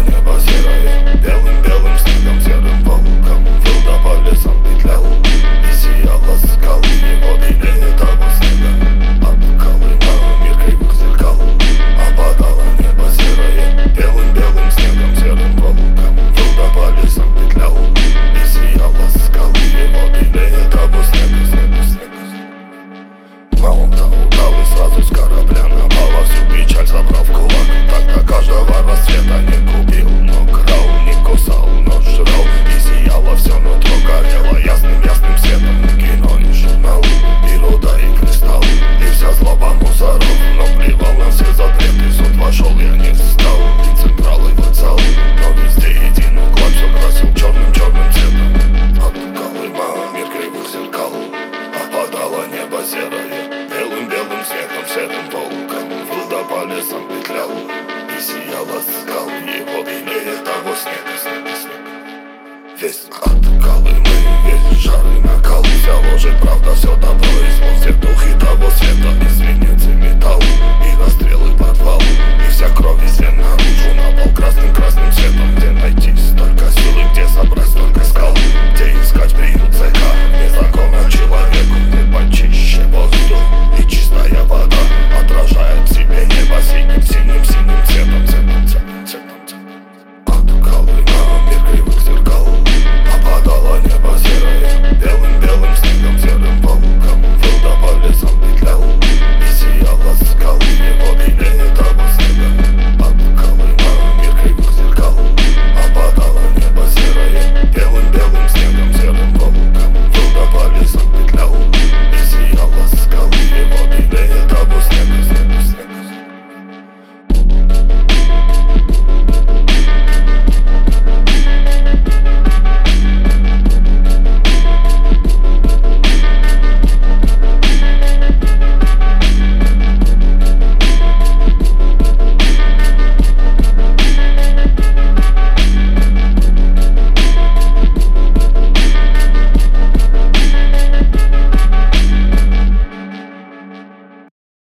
небо серое, белым-белым снегом, серым волком выл по лесам петлял, и сияла скалы его белее того снега. От Колыма мир кривых зеркал, опадало небо серое, белым-белым снегом, серым волком выл по лесам петлял, и сияла скалы его белее того снега, снега. Но он-то удал и сразу с корабля напал, всю печаль забрав в кулак. Тогда каждого рассвета не губил, но крал, не кусал, но жрал, и сияло все нутро, горело ясным светом кино и журнал, и руда, и кристалл, и вся злоба мусоров. Но плевал на все запреты, в суд вошел, я не встал, и централ, и вокзал, но везде един уклад все красил черным цветом. От Колыма мир кривых зеркал, опадало небо серое, белым-белым снегом, серым волком выл да по лесам петлял, и сияла скал его белее того снега, снега, снега. Весь от Колымы, весь жар и накал, вся ложь и правда, все добро и зло, все духи того света, и свинец, и металл, и расстрелы